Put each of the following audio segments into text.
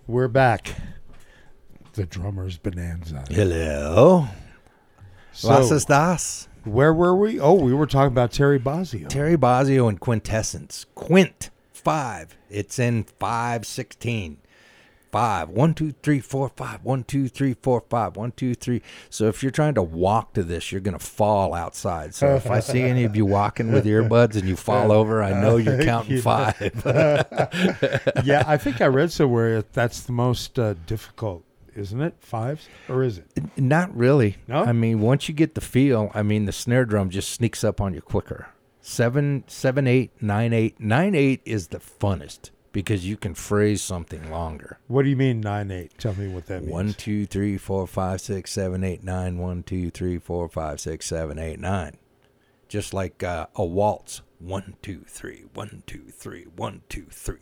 We're back. The drummer's bonanza. Hello. So, Was ist das? where were we? Oh, we were talking about Terry Bozzio. Terry Bozzio and Quintessence. Quint 5. It's in 5/16. 5. 1, 2, 3, 4, 5. 1, 2, 3, 4, 5. 1, 2, 3. So if you're trying to walk to this, you're going to fall outside. So if I see any of you walking with earbuds and you fall over, I know you're counting 5. Yeah, I think I read somewhere that's the most difficult, isn't it? 5s? Or is it? Not really. No? I mean, once you get the feel, the snare drum just sneaks up on you quicker. 7, 8, 9, 8. 9, 8 is the funnest because you can phrase something longer. What do you mean 9/8? Tell me what that means. 1, 2, 3, 4, 5, 6, 7, 8, 9. 1, 2, 3, 4, 5, 6, 7, 8, 9. Just like a waltz. 1, 2, 3, 1, 2, 3, 1, 2, 3.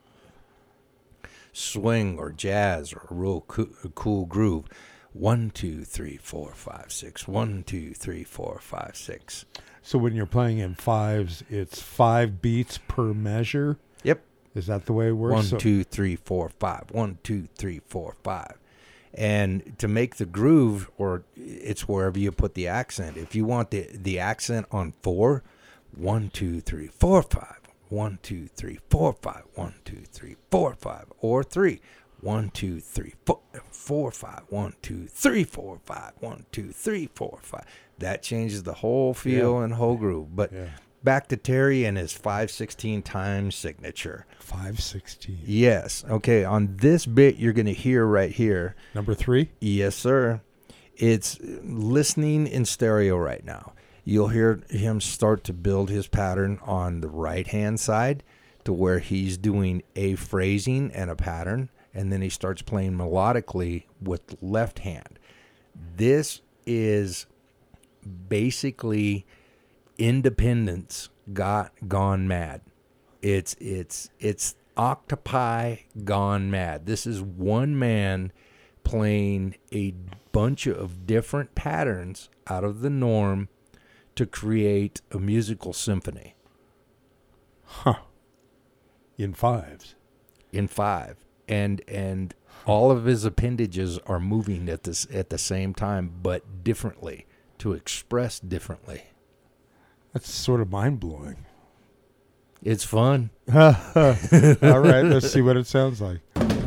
Swing or jazz or a real cool groove. 1, 2, 3, 4, 5, 6. 1, 2, 3, 4, 5, 6. So when you're playing in 5s, it's 5 beats per measure? Yep. Is that the way it works? 1, 2, 3, 4, 5. 1, 2, 3, 4, 5. And to make the groove, or it's wherever you put the accent. If you want the accent on 4, 1, 2, 3, 4, 5. 1, 2, 3, 4, 5. 1, 2, 3, 4, 5. Or 3. 1, 2, 3, 4, 5. 1, 2, 3, 4, 5. 1, 2, 3, 4, 5. That changes the whole feel and whole groove. But back to Terry and his 5/16 time signature. 5/16. Yes. Okay. On this bit you're going to hear right here. Number 3? Yes, sir. It's listening in stereo right now. You'll hear him start to build his pattern on the right-hand side to where he's doing a phrasing and a pattern, and then he starts playing melodically with the left hand. This is basically Independence gone mad. It's Octopi gone mad. This is one man playing a bunch of different patterns out of the norm to create a musical symphony. Huh. In 5s. In 5. And all of his appendages are moving at the same time, but differently, to express differently. That's sort of mind-blowing. It's fun. All right, let's see what it sounds like.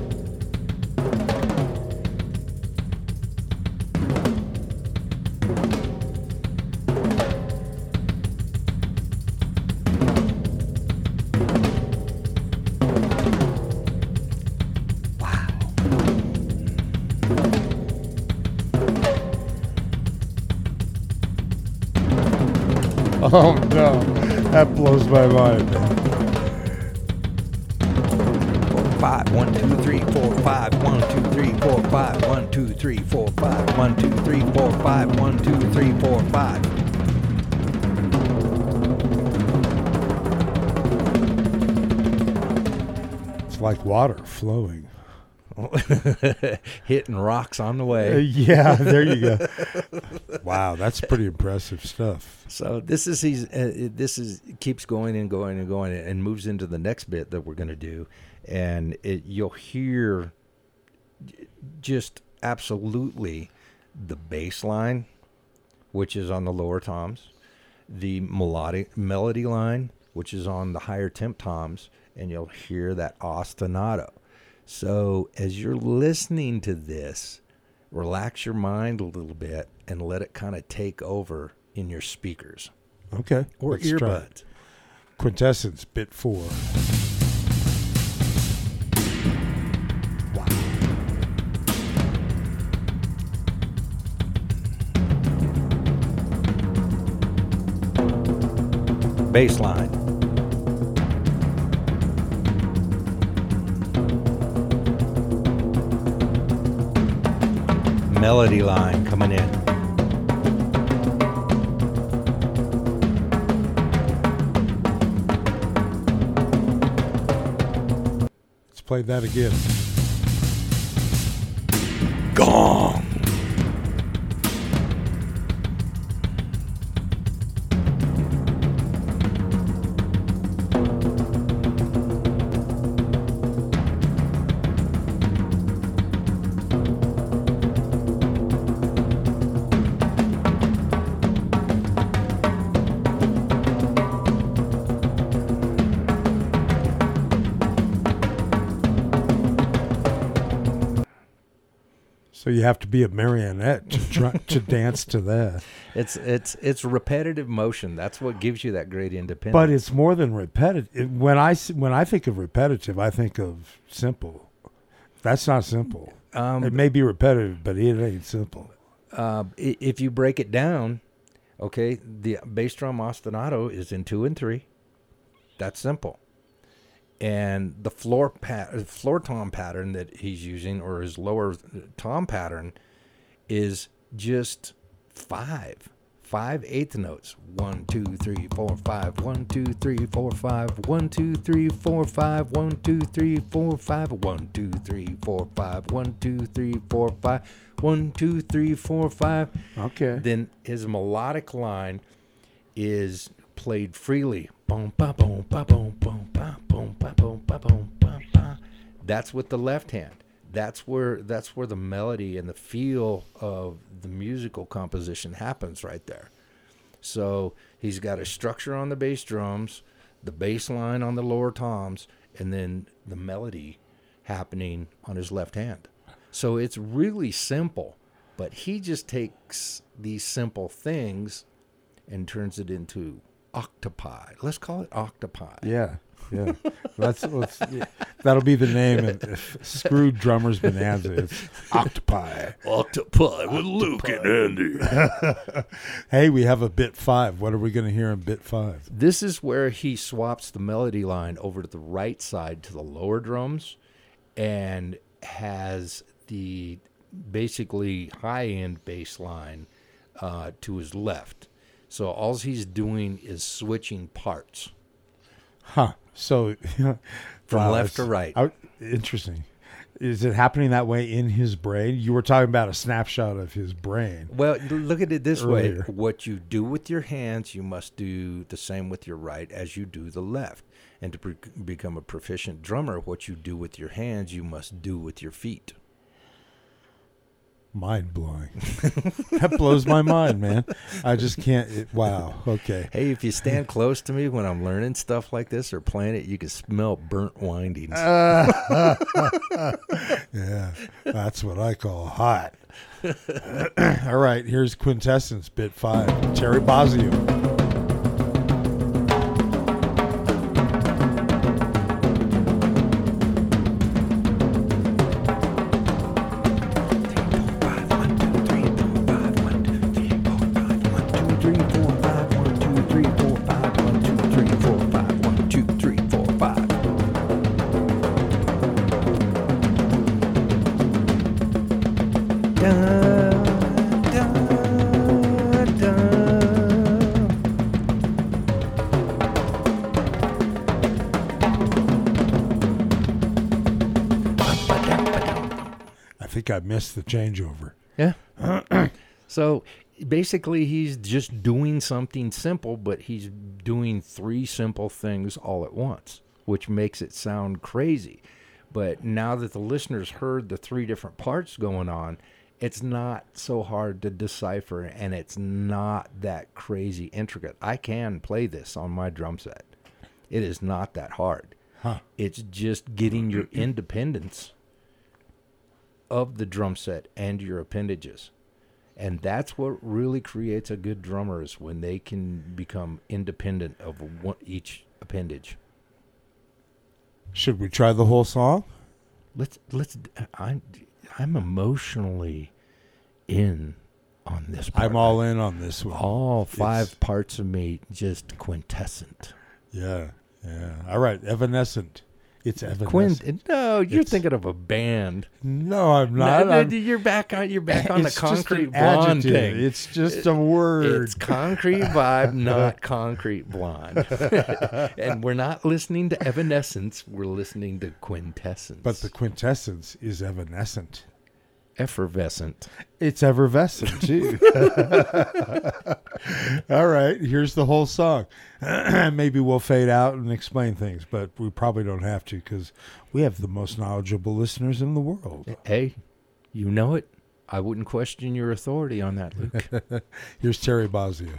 Oh, no. That blows my mind, man. 5, 1, 2, 3, 4, 5, 1, 2, 3, 4, 5, 1, 2, 3, 4, 5, 1, 2, 3, 4, 5, 1, 2, 3, 4, 5. It's like water flowing. Hitting rocks on the way. Yeah, there you go. Wow, that's pretty impressive stuff. So this is keeps going and going and going and moves into the next bit that we're going to do, and you'll hear just absolutely the bass line, which is on the lower toms, the melody line, which is on the higher temp toms, and you'll hear that ostinato. So as you're listening to this, relax your mind a little bit and let it kind of take over in your speakers. Okay. Or let's try earbuds. it. Quintessence, bit 4. Wow. Bass line. Melody line coming in. Let's play that again. Gong. So you have to be a marionette to dance to that. It's repetitive motion. That's what gives you that great independence. But it's more than repetitive. When I think of repetitive, I think of simple. That's not simple. It may be repetitive, but it ain't simple. If you break it down, okay, the bass drum ostinato is in 2 and 3. That's simple. And the floor tom pattern that he's using, or his lower tom pattern, is just 5 eighth notes. 1, 2, 3, 4, 5. 1, 2, 3, 4, 5. 1, 2, 3, 4, 5. 1, 2, 3, 4, 5. 1, 2, 3, 4, 5. 1, 2, 3, 4, 5. 1, 2, 3, 4, 5. Okay. Then his melodic line is played freely. Boom, ba, boom, ba, boom, boom, ba, boom, ba, boom, ba, boom, ba, ba. That's with the left hand. That's where the melody and the feel of the musical composition happens right there. So he's got a structure on the bass drums, the bass line on the lower toms, and then the melody happening on his left hand. So it's really simple, but he just takes these simple things and turns it into octopi. Let's call it octopi. Yeah. That'll be the name of Screwed Drummers Bonanza. It's Octopi. Octopi with Luke and Andy. Hey, we have a bit 5. What are we going to hear in bit 5? This is where he swaps the melody line over to the right side to the lower drums and has the basically high-end bass line to his left. So all he's doing is switching parts. Huh. So from left to right. Interesting. Is it happening that way in his brain? You were talking about a snapshot of his brain. Well, look at it this earlier. way. What you do with your hands, you must do the same with your right as you do the left. And to become a proficient drummer, what you do with your hands, you must do with your feet. Mind blowing. That blows my mind, man. I just can't. Wow. Okay. Hey, if you stand close to me when I'm learning stuff like this or playing it, you can smell burnt windings. Yeah, that's what I call hot. All right, here's Quintessence, bit 5. Terry Bozzio. I missed the changeover. Yeah. So basically he's just doing something simple, but he's doing 3 simple things all at once, which makes it sound crazy. But now that the listeners heard the 3 different parts going on, it's not so hard to decipher, and it's not that crazy intricate. I can play this on my drum set. It is not that hard. Huh. It's just getting your independence of the drum set and your appendages. And that's what really creates a good drummer, is when they can become independent of each appendage. Should we try the whole song? I'm emotionally in on this part. I'm all in on this one. All 5 parts of me just quintessent. Yeah. All right, Evanescent. It's Evanescent. You're thinking of a band. No, I'm not. You're back on the Concrete Blonde thing. It's just a word. It's Concrete Vibe, not Concrete Blonde. And we're not listening to Evanescence. We're listening to Quintessence. But the Quintessence is evanescent. Effervescent. It's effervescent, too. All right, here's the whole song. Maybe we'll fade out and explain things, but we probably don't have to, because we have the most knowledgeable listeners in the world. Hey, you know it. I wouldn't question your authority on that, Luke. Here's Terry Bozzio.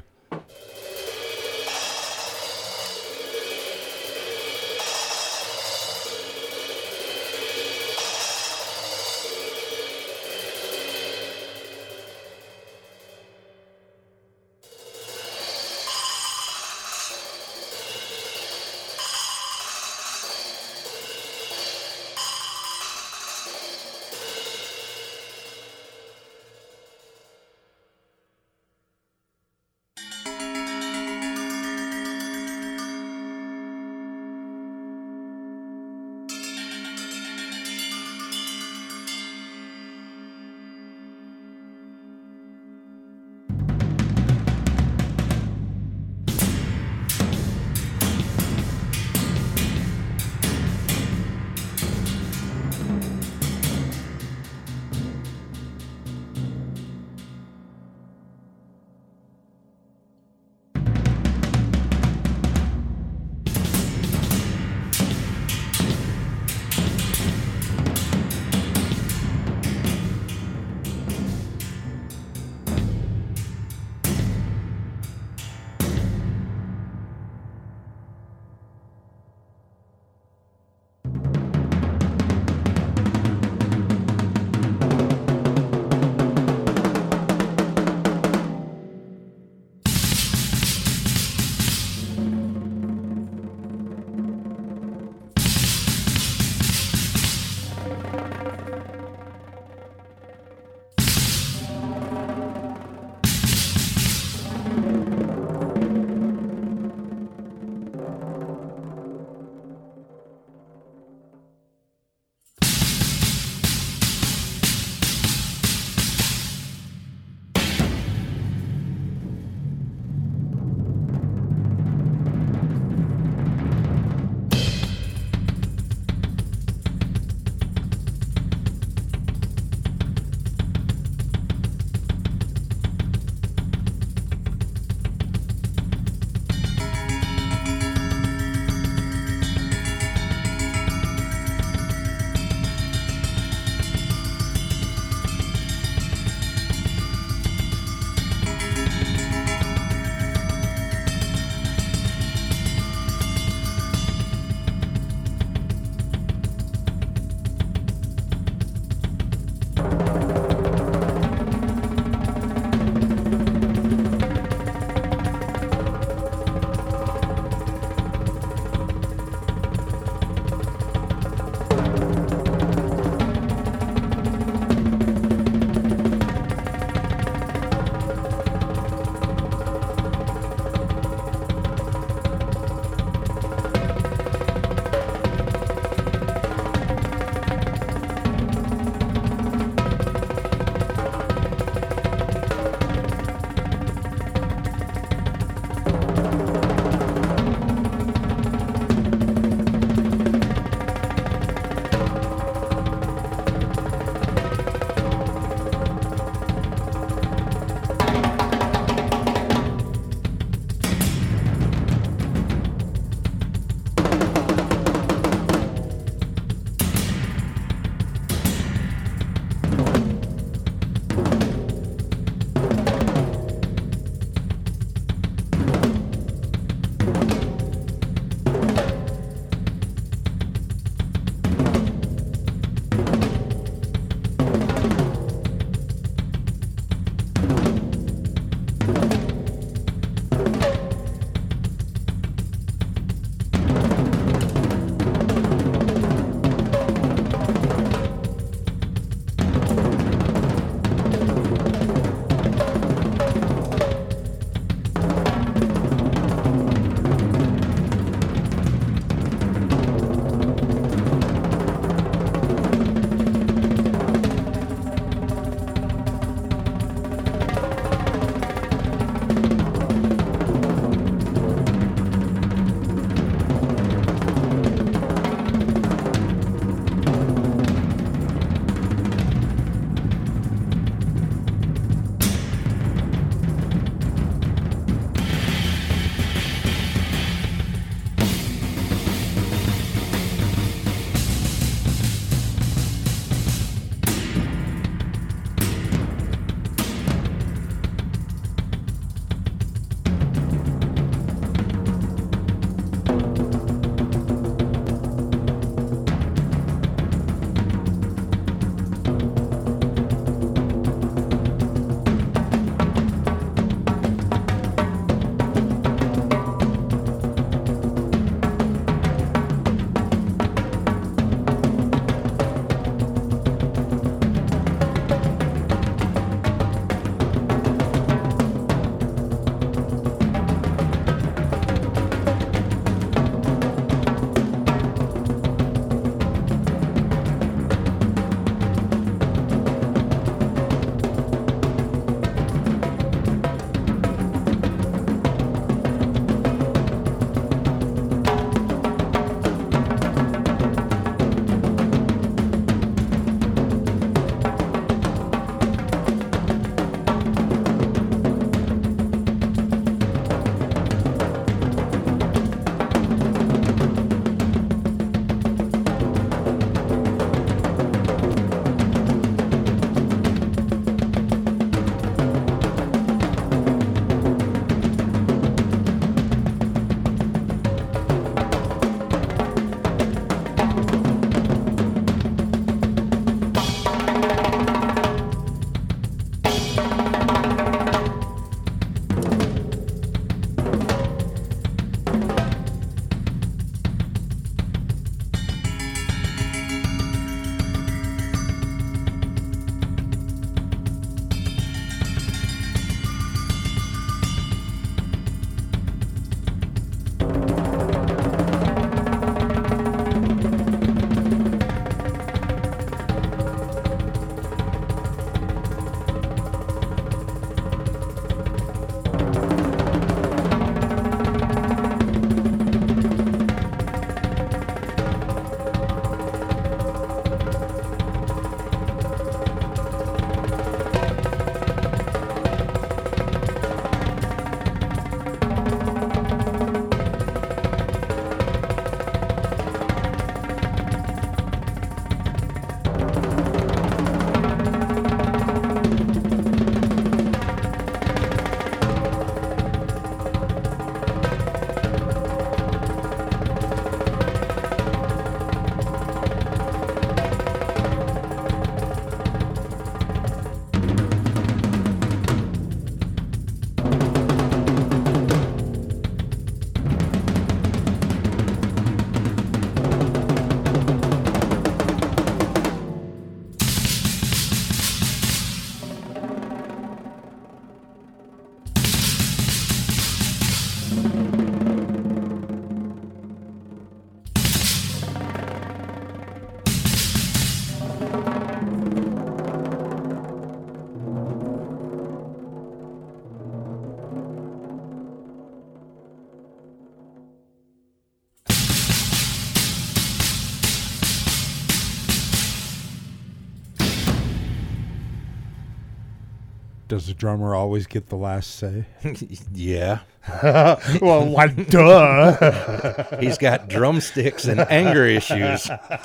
Does the drummer always get the last say? Yeah. Well, like, duh. He's got drumsticks and anger issues.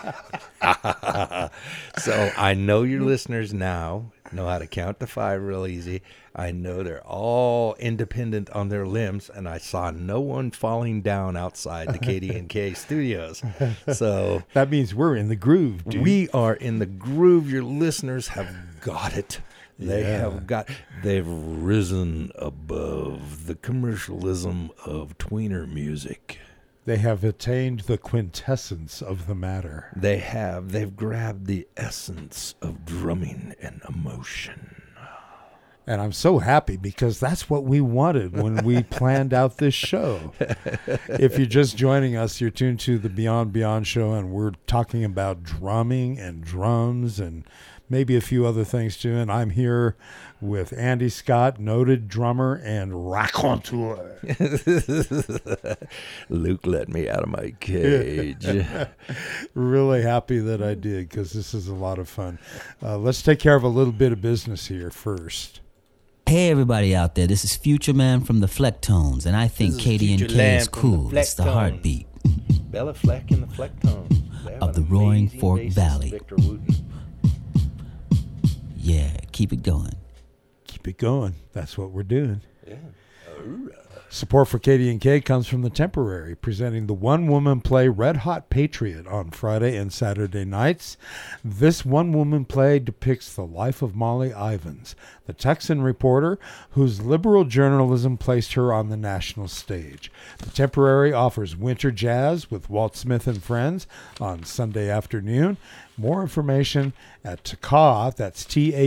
So I know your listeners now know how to count to 5 real easy. I know they're all independent on their limbs, and I saw no one falling down outside the KD&K studios. So that means we're in the groove, dude. We are in the groove. Your listeners have got it. They've risen above the commercialism of tweener music. They have attained the quintessence of the matter. They've grabbed the essence of drumming and emotion. And I'm so happy because that's what we wanted when we planned out this show. If you're just joining us, you're tuned to the Beyond Beyond show, and we're talking about drumming and drums and maybe a few other things too. And I'm here with Andy Scott, noted drummer and raconteur. Luke let me out of my cage. Really happy that I did, because this is a lot of fun. Let's take care of a little bit of business here first. Hey everybody out there, this is Future Man from the Flecktones, and I think KD&K is cool. It's the heartbeat. Bella Fleck and the Flecktones of the Roaring Fork Valley. Victor Wooten. Yeah, keep it going. Keep it going. That's what we're doing. Yeah. Support for KD&K comes from The Temporary, presenting the one-woman play Red Hot Patriot on Friday and Saturday nights. This one-woman play depicts the life of Molly Ivins, the Texan reporter whose liberal journalism placed her on the national stage. The Temporary offers winter jazz with Walt Smith and Friends on Sunday afternoon. More information at TACAW, that's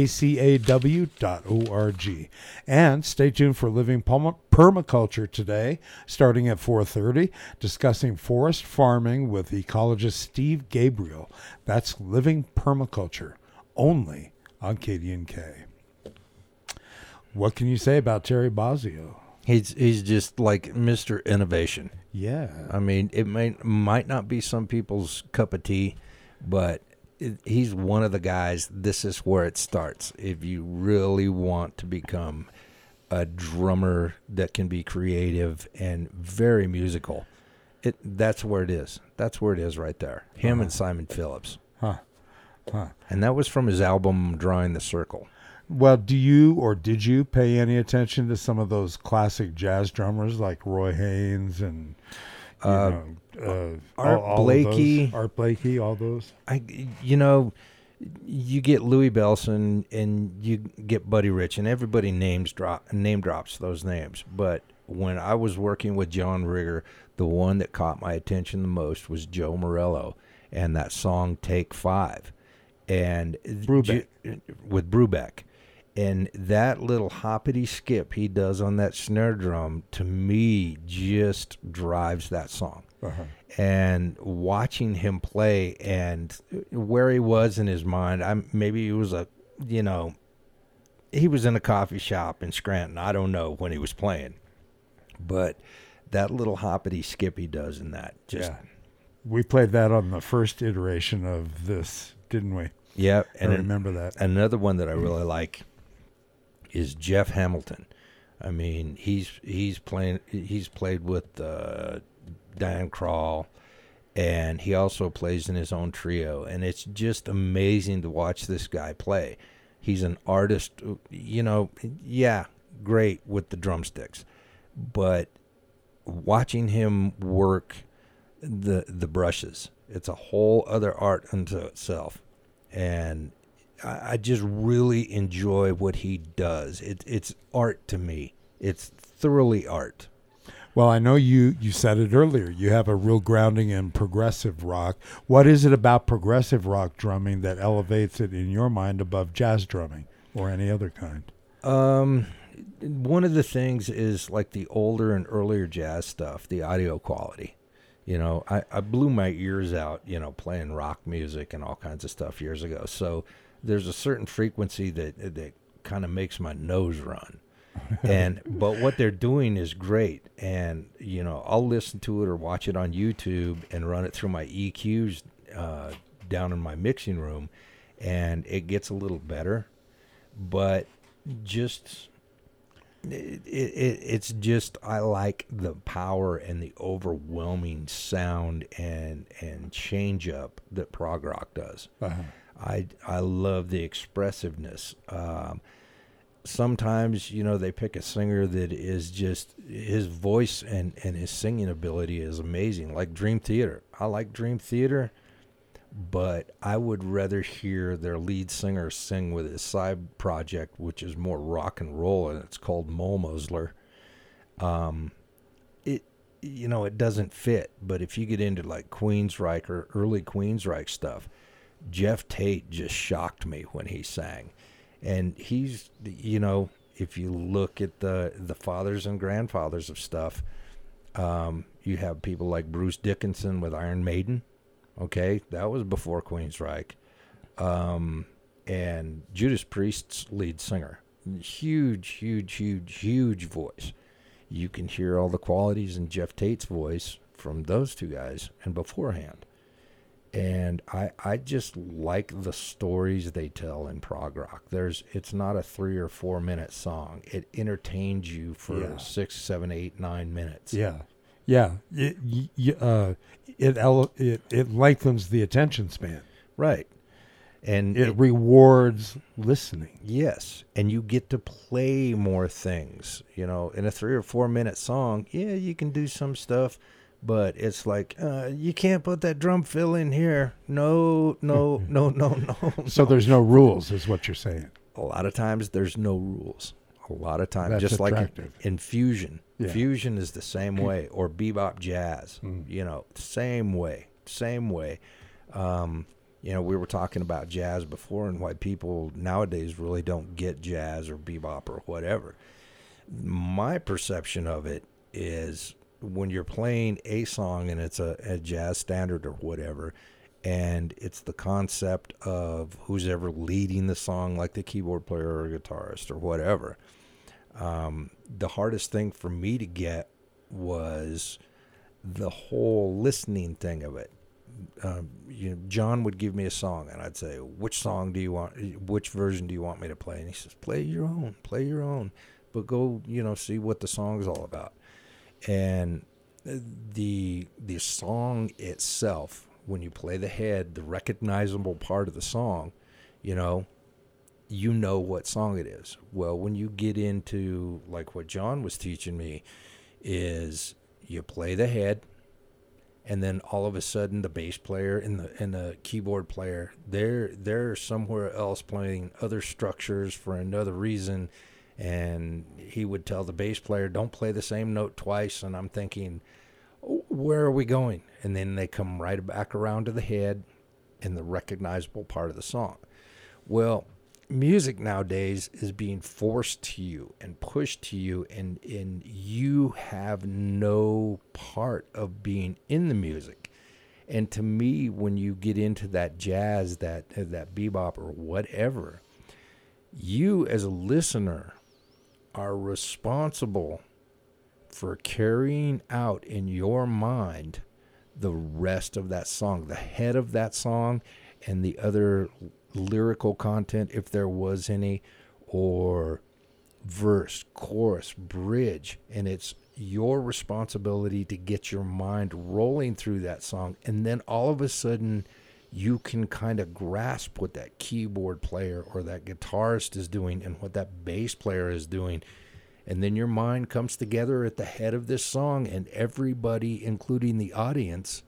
TACAW.org. And stay tuned for Living Permaculture today, starting at 4:30, discussing forest farming with ecologist Steve Gabriel. That's Living Permaculture, only on KD&K. What can you say about Terry Bozzio? He's just like Mr. Innovation. Yeah. I mean, it might not be some people's cup of tea, but he's one of the guys. This is where it starts. If you really want to become a drummer that can be creative and very musical, that's where it is. That's where it is right there. Him and Simon Phillips. And that was from his album Drawing the Circle. Well, did you pay any attention to some of those classic jazz drummers like Roy Haynes and Art Blakey? Art Blakey, all those? You get Louis Bellson and you get Buddy Rich, and everybody name drops those names. But when I was working with John Rigger, the one that caught my attention the most was Joe Morello and that song Take 5. And with Brubeck. And that little hoppity skip he does on that snare drum, to me, just drives that song. Uh-huh. And watching him play and where he was in his mind, maybe he was he was in a coffee shop in Scranton. I don't know when he was playing. But that little hoppity skip he does in that. We played that on the first iteration of this, didn't we? Yeah. And I remember that. Another one that I really like is Jeff Hamilton. I mean, he's played with Diane Krall, and he also plays in his own trio, and it's just amazing to watch this guy play. He's an artist, great with the drumsticks, but watching him work the brushes, it's a whole other art unto itself, and I just really enjoy what he does. It's art to me. It's thoroughly art. Well, I know you said it earlier. You have a real grounding in progressive rock. What is it about progressive rock drumming that elevates it in your mind above jazz drumming or any other kind? One of the things is like the older and earlier jazz stuff, the audio quality. I blew my ears out, playing rock music and all kinds of stuff years ago. So there's a certain frequency that kind of makes my nose run. But what they're doing is great. And, I'll listen to it or watch it on YouTube and run it through my EQs down in my mixing room, and it gets a little better. But just it's just I like the power and the overwhelming sound and change up that prog rock does. I love the expressiveness. Sometimes, they pick a singer that is just, his voice and his singing ability is amazing. Like Dream Theater. I like Dream Theater, but I would rather hear their lead singer sing with his side project, which is more rock and roll, and it's called Molmusler. It doesn't fit, but if you get into like Queensryche or early Queensryche stuff, Jeff Tate just shocked me when he sang. And he's, if you look at the fathers and grandfathers of stuff, you have people like Bruce Dickinson with Iron Maiden. Okay, that was before Queensryche. And Judas Priest's lead singer. Huge voice. You can hear all the qualities in Jeff Tate's voice from those two guys and beforehand. And I just like the stories they tell in prog rock. It's not a 3 or 4 minute song. It entertains you for 6, 7, 8, 9 minutes. Yeah. It lengthens the attention span. Right. And it rewards listening. Yes. And you get to play more things. In a 3 or 4 minute song, you can do some stuff. But it's like, you can't put that drum fill in here. No. So there's no rules, is what you're saying. A lot of times there's no rules. A lot of times, That's just attractive. Like in fusion. Yeah. Fusion is the same way. Or bebop jazz, same way. We were talking about jazz before and why people nowadays really don't get jazz or bebop or whatever. My perception of it is, when you're playing a song and it's a jazz standard or whatever, and it's the concept of who's ever leading the song, like the keyboard player or guitarist or whatever, the hardest thing for me to get was the whole listening thing of it. John would give me a song and I'd say, which version do you want me to play? And he says, play your own, but go, see what the song's all about. And the song itself, when you play the head, the recognizable part of the song, you know what song it is. Well, when you get into like what John was teaching me, is you play the head, and then all of a sudden the bass player and the keyboard player, they're somewhere else playing other structures for another reason. And he would tell the bass player, don't play the same note twice. And I'm thinking, where are we going? And then they come right back around to the head and the recognizable part of the song. Well, music nowadays is being forced to you and pushed to you, and you have no part of being in the music. And to me, when you get into that jazz, that bebop or whatever, you as a listener are responsible for carrying out in your mind the rest of that song, the head of that song, and the other lyrical content, if there was any, or verse, chorus, bridge. And it's your responsibility to get your mind rolling through that song. And then all of a sudden you can kind of grasp what that keyboard player or that guitarist is doing and what that bass player is doing. And then your mind comes together at the head of this song, and everybody, including the audience,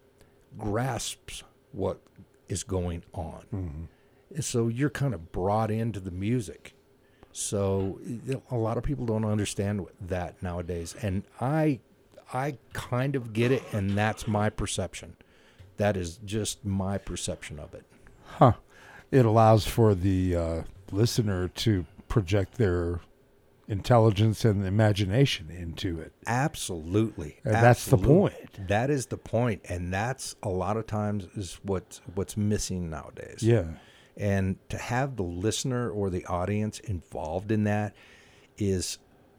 grasps what is going on. Mm-hmm. And so you're kind of brought into the music. So a lot of people don't understand that nowadays. And I kind of get it, and that's my perception. That is just my perception of it. Huh. It allows for the listener to project their intelligence and imagination into it. Absolutely. And that's the point. That is the point. And that's a lot of times is what's missing nowadays. Yeah. And to have the listener or the audience involved in that is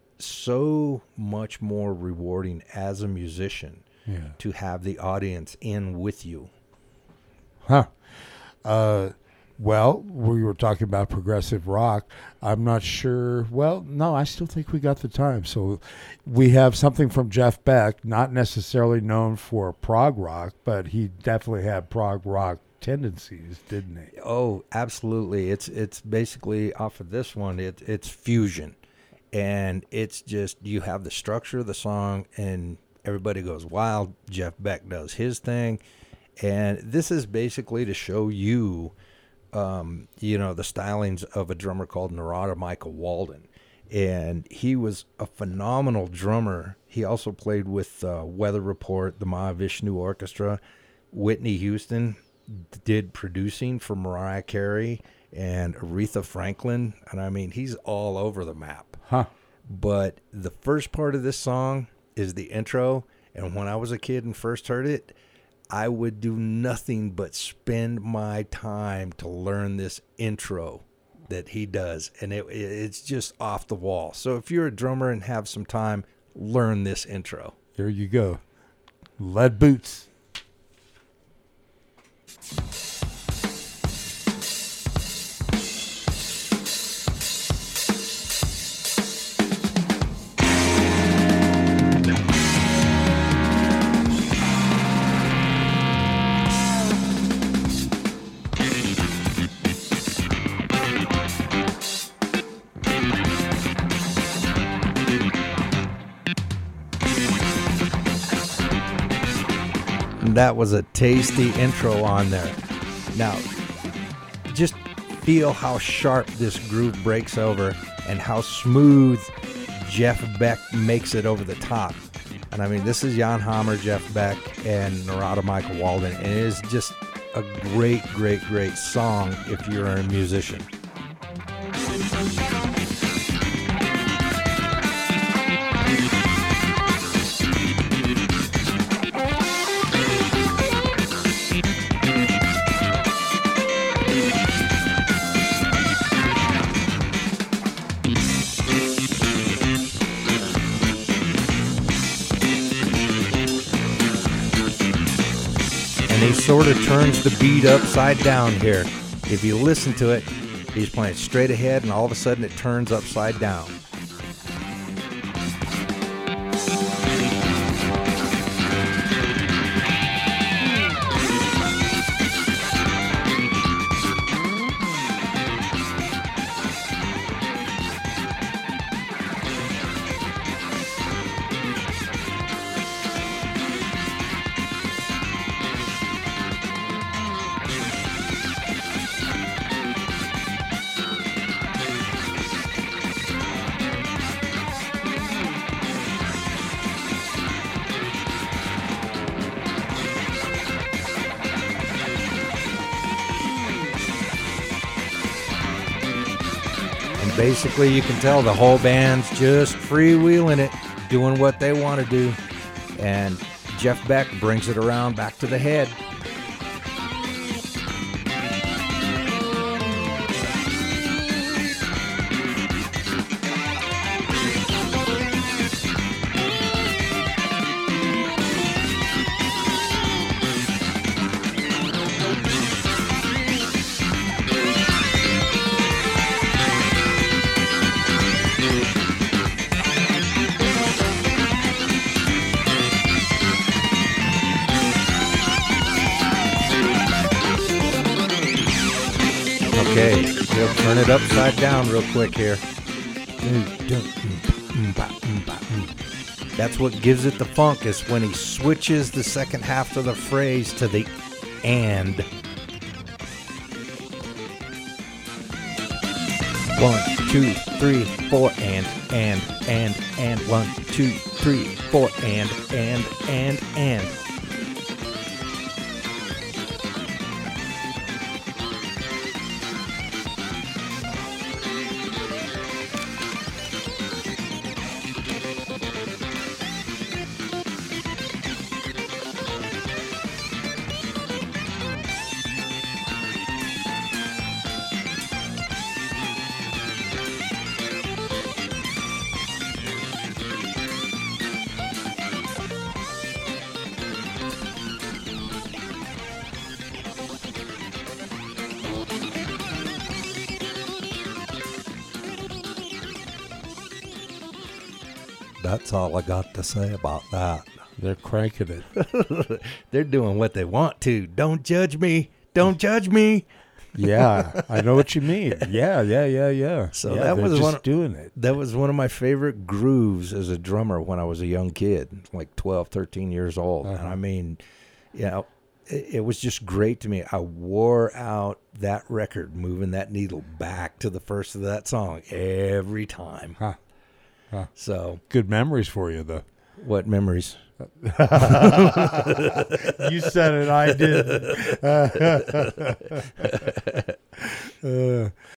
so much more rewarding as a musician. Yeah. To have the audience in with you. Huh. Well, we were talking about progressive rock. I'm not sure. Well, no, I still think we got the time. So we have something from Jeff Beck, not necessarily known for prog rock, but he definitely had prog rock tendencies, didn't he? Oh, absolutely. It's basically off of this one. It's fusion, and it's just you have the structure of the song, and everybody goes wild. Jeff Beck does his thing, and this is basically to show you, the stylings of a drummer called Narada Michael Walden, and he was a phenomenal drummer. He also played with Weather Report, the Mahavishnu Orchestra. Whitney Houston did producing for Mariah Carey and Aretha Franklin, and I mean, he's all over the map. Huh. But the first part of this song is the intro, and when I was a kid and first heard it, I would do nothing but spend my time to learn this intro that he does, and it's just off the wall. So if you're a drummer and have some time, learn this intro. There you go. Lead Boots. That was a tasty intro on there. Now, just feel how sharp this groove breaks over and how smooth Jeff Beck makes it over the top. And I mean, this is Jan Hammer, Jeff Beck, and Narada Michael Walden. And it is just a great, great, great song if you're a musician. He sort of turns the beat upside down here. If you listen to it, he's playing straight ahead, and all of a sudden it turns upside down. Basically, you can tell the whole band's just freewheeling it, doing what they want to do. And Jeff Beck brings it around back to the head. Okay, we'll turn it upside down real quick here. That's what gives it the funk, is when he switches the second half of the phrase to the and. 1, 2, 3, 4, and. 1, 2, 3, 4, and. That's all I got to say about that. They're cranking it. They're doing what they want to. Don't judge me. Don't judge me. Yeah, I know what you mean. Yeah. So yeah, that was just doing it. That was one of my favorite grooves as a drummer when I was a young kid, like 12, 13 years old. And I mean, it was just great to me. I wore out that record, moving that needle back to the first of that song every time. So good memories for you, though. What memories? You said it, I did.